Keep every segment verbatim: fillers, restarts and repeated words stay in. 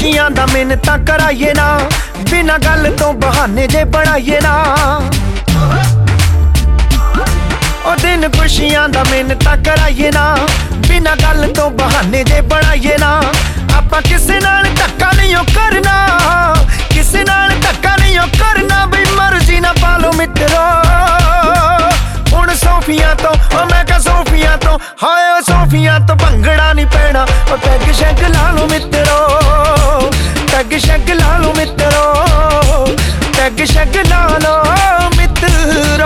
खुशियां दा मिन्नतां कराइए ना, बिना गल तो बहाने जे बनाइए ना। ओ दिन खुशियां दा मिन्नतां कराइए ना, बिना गल तो बहाने जे बनाइए ना। आपां किसे नाल धक्का नहीं ओ करना, किसे नाल धक्का नहीं ओ करना, बई मर्जी ना पालो मित्रो। हुण सोफिया तो ओ मैं कहा सोफिया तो, हाय ओ सोफिया तो भंगड़ा नहीं पैना। ओ पैग शैग ला लो मित्रो, पैग शैग ला लो मित्रो, पैग शैग ला लो मित्रो।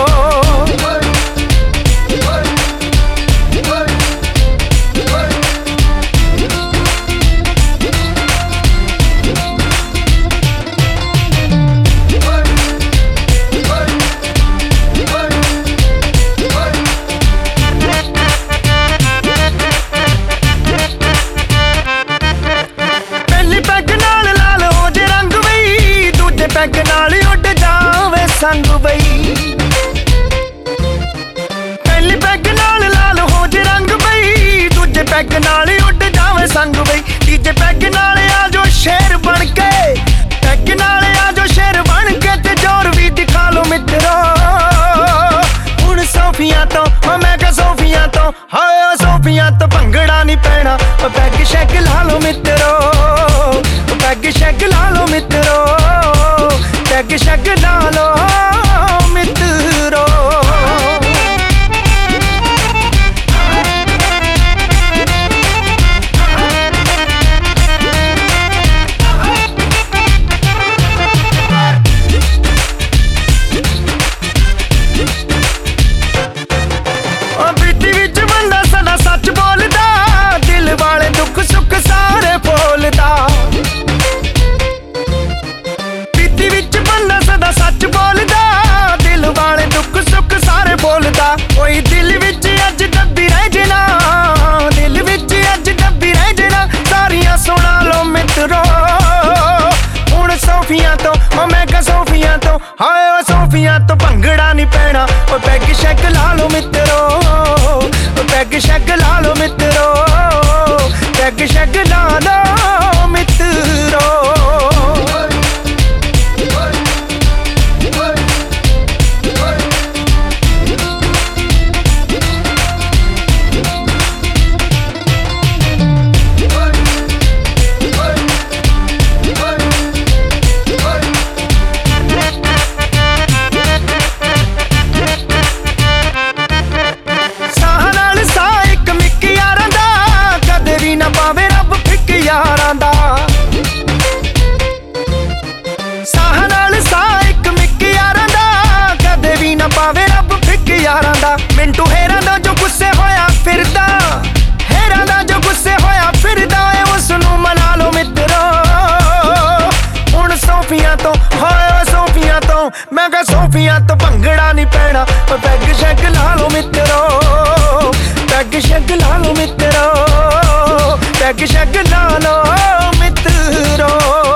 पैग नाल उड़ जावे संग बई, पहली पैग नाल लाल हो जे रंग बई, दूजे पैग नाल उड़ जावे संग बई, तीजे पैग नाल आ जो शेर बन के, पैग नाल आ जो शेर बन के, ते जोर भी दिखा लो मित्रो। हुण सोफिया तो ओ मैं कहा सोफिया तो, हाय ओ सोफिया तो भंगड़ा नहीं पैना। ओ पैग शैग ला लो मित्रो, पैग शैग ला लो मित्रो, पैग शैग ला लो मित्रो। प्रीति विच बंदा सदा सच बोलदा, दिल वाले दुख सुख सारे बोलदा। प्रीति विच बंदा सदा सच बोलदा, दिल वाले दुख सुख सारे बोलदा। कोई दिल विच अज दबी रह जाना, दिल विच अज दबी रह जाना, सारियां सुना लो मित्रो। हुण सोफिया तो ओ मैं कहा सोफिया तो, हाय ओ सोफिया तो भंगड़ा नहीं पैना। ओ पैग शैग ला लो मित्रो, पैग शैग ला लो मित्रो, पैग शैग ला लो मित्रो। पावे रब फिक यारां दा, साह नाल साह इक मिक यारां दा, कदे भी ना पावे रब फिक यारां दा। मिंटू हेरां दा जो गुस्से होया फिरदा, हेरां दा जो गुस्से होया फिरदा, उस नूं मना लो मित्रो। हुण सोफिया तो, हाय ओ सोफिया तो, मैं कहा सोफिया तो भंगड़ा नहीं पैना। पैग शैग ला लो मित्रो, पैग शैग ला लो मित्रो, पैग शैग ला लो मित्रो।